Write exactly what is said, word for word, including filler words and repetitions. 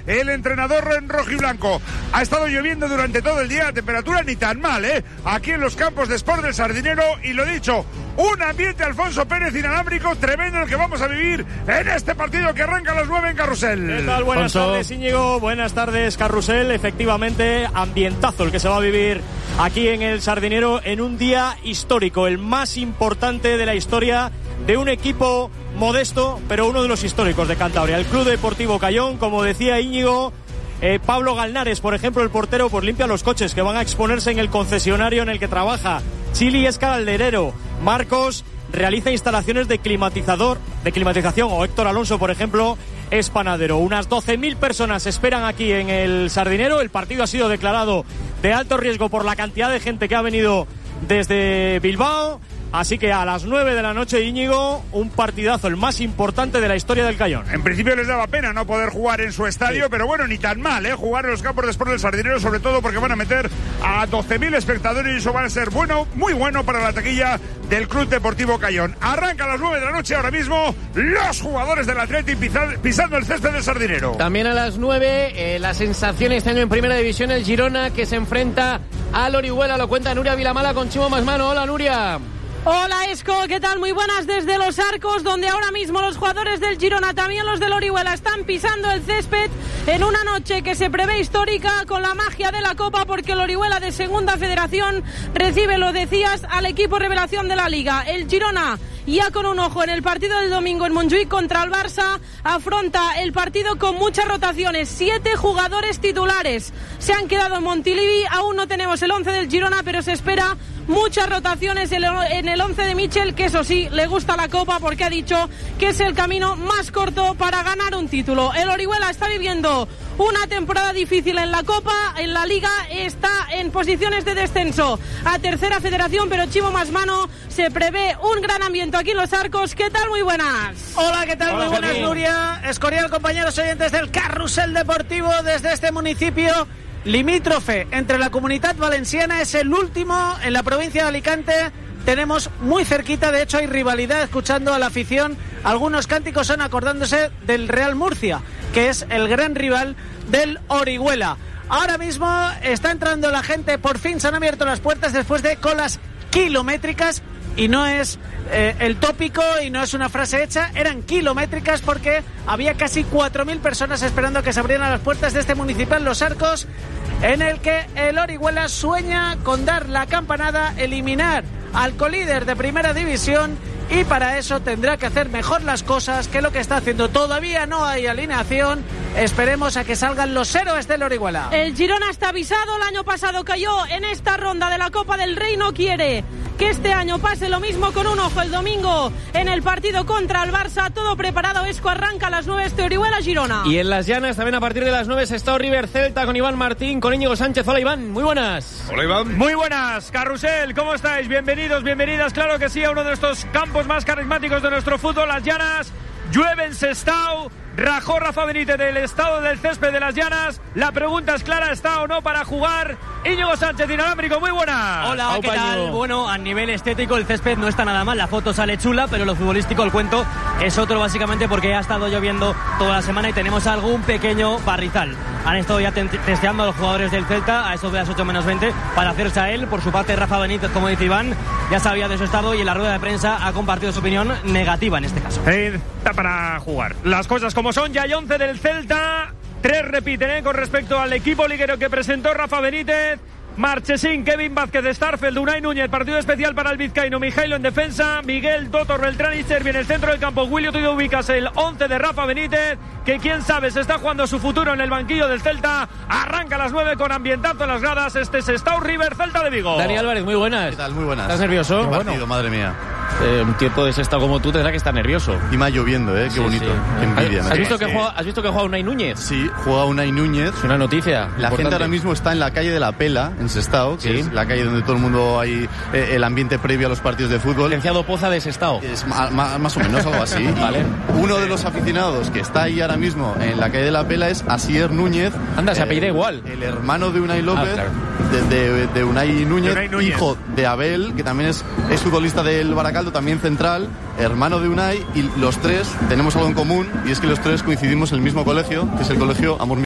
el entrenador en rojiblanco. Ha estado lloviendo durante todo el día, la temperatura ni tan mal, ¿eh? Aquí en los campos de Sport del Sardinero, y lo dicho, un ambiente Alfonso Pérez inalámbrico tremendo el que vamos a vivir en este partido que arranca a las nueve en Carrusel. ¿Qué tal? Buenas Alfonso. tardes, Íñigo. Buenas tardes, Carrusel. Efectivamente, ambientazo el que se va a vivir aquí en el Sardinero en un día histórico, el más importante de la historia de un equipo modesto, pero uno de los históricos de Cantabria, el Club Deportivo Cayón. Como decía Íñigo, eh, Pablo Galnares, por ejemplo, el portero, pues limpia los coches que van a exponerse en el concesionario en el que trabaja. Chili es calderero. Marcos realiza instalaciones de climatizador, de climatización, o Héctor Alonso, por ejemplo, es panadero. Unas doce mil personas esperan aquí en el Sardinero. El partido ha sido declarado de alto riesgo por la cantidad de gente que ha venido desde Bilbao. Así que a las nueve de la noche, Íñigo, un partidazo, el más importante de la historia del Cayón. En principio les daba pena no poder jugar en su estadio, sí. Pero bueno, ni tan mal, ¿eh? Jugar en los campos de Sport del Sardinero, sobre todo porque van a meter a doce mil espectadores y eso va a ser bueno, muy bueno para la taquilla del Club Deportivo Cayón. Arranca a las nueve de la noche ahora mismo los jugadores del Atleti pisando el césped del Sardinero. También a las nueve, eh, la sensación este año en Primera División, el Girona, que se enfrenta al Orihuela. Lo cuenta Nuria Vilamala con Chimo Masmano. Hola, Nuria. Hola, Esco, ¿qué tal? Muy buenas desde Los Arcos, donde ahora mismo los jugadores del Girona, también los del Orihuela, están pisando el césped en una noche que se prevé histórica con la magia de la Copa, porque el Orihuela de Segunda Federación recibe, lo decías, al equipo revelación de la Liga. El Girona, ya con un ojo en el partido del domingo en Montjuïc contra el Barça, afronta el partido con muchas rotaciones. Siete jugadores titulares se han quedado en Montilivi. Aún no tenemos el once del Girona, pero se espera muchas rotaciones en el once de Michel, que eso sí, le gusta la Copa porque ha dicho que es el camino más corto para ganar un título. El Orihuela está viviendo una temporada difícil en la Copa, en la Liga está en posiciones de descenso a Tercera Federación, pero Chimo Masmano, se prevé un gran ambiente aquí en Los Arcos. ¿Qué tal? Muy buenas. Hola, ¿qué tal? Hola, muy buenas, Javi. Nuria. Escorial, compañeros oyentes del Carrusel Deportivo desde este municipio limítrofe entre la Comunitat Valenciana, es el último en la provincia de Alicante. Tenemos muy cerquita, de hecho hay rivalidad, escuchando a la afición. Algunos cánticos son acordándose del Real Murcia, que es el gran rival del Orihuela. Ahora mismo está entrando la gente, por fin se han abierto las puertas después de colas kilométricas. Y no es eh, el tópico y no es una frase hecha, eran kilométricas porque había casi cuatro mil personas esperando que se abrieran las puertas de este municipal Los Arcos, en el que el Orihuela sueña con dar la campanada, eliminar al colíder de Primera División, y para eso tendrá que hacer mejor las cosas que lo que está haciendo. Todavía no hay alineación, esperemos a que salgan los héroes del Orihuela. El Girona está avisado, el año pasado cayó en esta ronda de la Copa del Rey, no quiere que este año pase lo mismo. Con un ojo el domingo en el partido contra el Barça, todo preparado. Esco, arranca a las nueve este Orihuela Girona. Y en Las Llanas también a partir de las nueve está River Celta con Iván Martín, con Íñigo Sánchez. Hola, Iván, muy buenas. Hola, Iván. Muy buenas, Carrusel, ¿cómo estáis? Bienvenidos, bienvenidas, claro que sí, a uno de estos campos más carismáticos de nuestro fútbol, Las Llanas. Llueve en Sestao, rajó Rafa Benítez del estado del césped de Las Llanas. La pregunta es clara, ¿está o no para jugar? Íñigo Sánchez, inalámbrico, muy buena. Hola, ¿qué tal? Bueno, a nivel estético el césped no está nada mal, la foto sale chula, pero lo futbolístico, el cuento es otro, básicamente porque ha estado lloviendo toda la semana y tenemos algún pequeño barrizal. Han estado ya te- testeando a los jugadores del Celta a eso de las ocho menos veinte para hacerse a él. Por su parte, Rafa Benítez, como dice Iván, ya sabía de su estado y en la rueda de prensa ha compartido su opinión negativa en este caso. Eh, está para jugar. Las cosas como son, ya hay once del Celta. Tres repiten eh, con respecto al equipo liguero que presentó Rafa Benítez. Marchesín, Kevin Vázquez, Starfeld, Unai Núñez, partido especial para el vizcaíno, Mijailo en defensa, Miguel, Totor, Beltrán y Servi en el centro del campo. Willy, tú ubicas el once de Rafa Benítez, que quién sabe se está jugando su futuro en el banquillo del Celta. Arranca a las nueve con ambientazo en las gradas. Este es Sestao River, Celta de Vigo. Dani Álvarez, muy buenas. ¿Qué tal? Muy buenas. ¿Estás nervioso? Qué partido, Bueno. madre mía. Eh, un tiempo de Sestao como tú tendrá que estar nervioso. Y más lloviendo, ¿eh? Qué Sí, bonito. sí. Qué envidia. ¿Has, me visto da. que juega, ¿Has visto que juega Unai Núñez? Sí, juega Unai Núñez. Es una noticia La importante. gente ahora mismo está en la calle de la Pela, en Sestao, que Sí. es la calle donde todo el mundo hay eh, el ambiente previo a los partidos de fútbol. Licenciado Poza de Sestao. Es ma- ma- más o menos algo así. Vale. Y uno de los aficionados que está ahí ahora mismo en la calle de la Pela es Asier Núñez. Anda, se eh, apellida igual. El hermano de Unai López, Ah, claro. de, de- de Unai Núñez, De Unai Núñez. hijo de Abel, que también es, es futbolista del Baracaldo, también central, hermano de Unai, y los tres tenemos algo en común, y es que los tres coincidimos en el mismo colegio, que es el colegio Amor